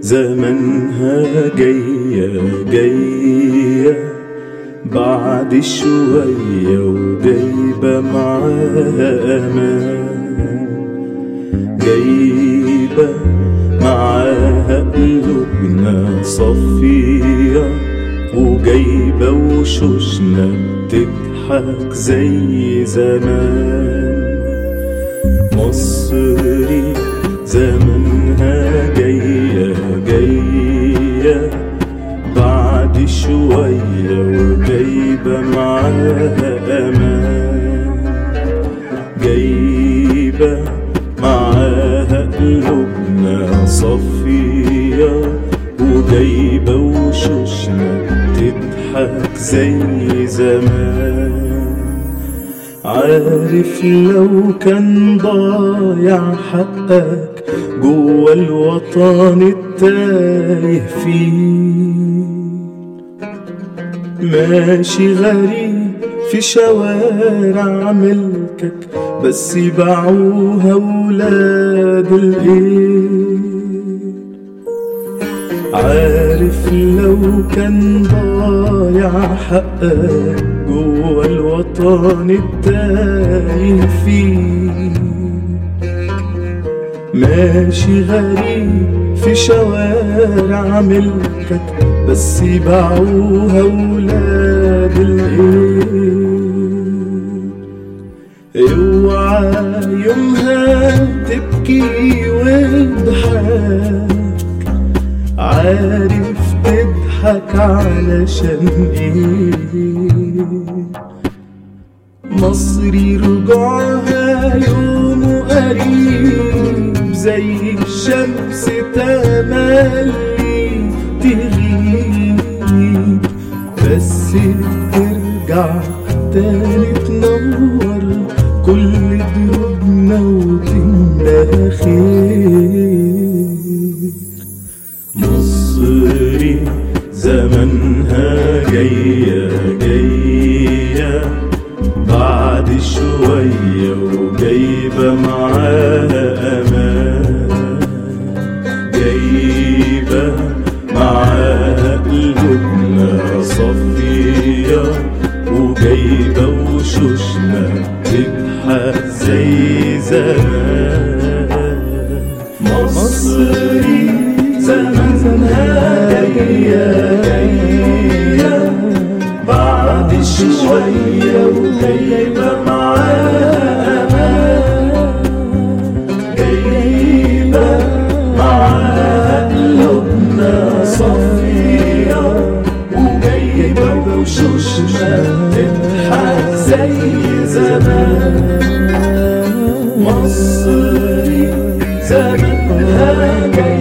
زمنها جاية جاية بعد شوية وجايبة معاها أمان، جايبة معاها قلوبنا صفية، وجايبة وشوشنا بتضحك زي زمان. مصري زمنها جاية جاية بعد شوية وجايبة معاها أمان، جايبة معاها قلوبنا صفية، وجايبة وشوشنا بتضحك زي زمان. عارف لو كان ضايع حقك جوا الوطن التايه فيه، ماشي غريب في شوارع ملكك بس باعوها ولاد الايه. عارف لو كان ضايع حقك جوا الوطن التايه فيه، ماشي غريب في شوارع ملكك بس باعوها ولاد الايه. اوعى يومها تبكي وتضحك، عارف تضحك علشان ايه؟ مصري رجوعها يوم قريب زي الشمس تملي تغيب، بس ترجع تاني تنور كل دروبنا وتملاها خير. مصري زمنها جاية جاية بعد شوية وجايبة معاها أمان، جايبة معاها قلوبنا صفية، وجايبة وشوشنا تضحك زي زمان. مصري زمنها جاية جاية بعد شوية وجايبة معاها أمان، جايبة معاها قلوبنا صفية، وجايبة وشوشنا تضحك زي زمان. مصري زمنها جاية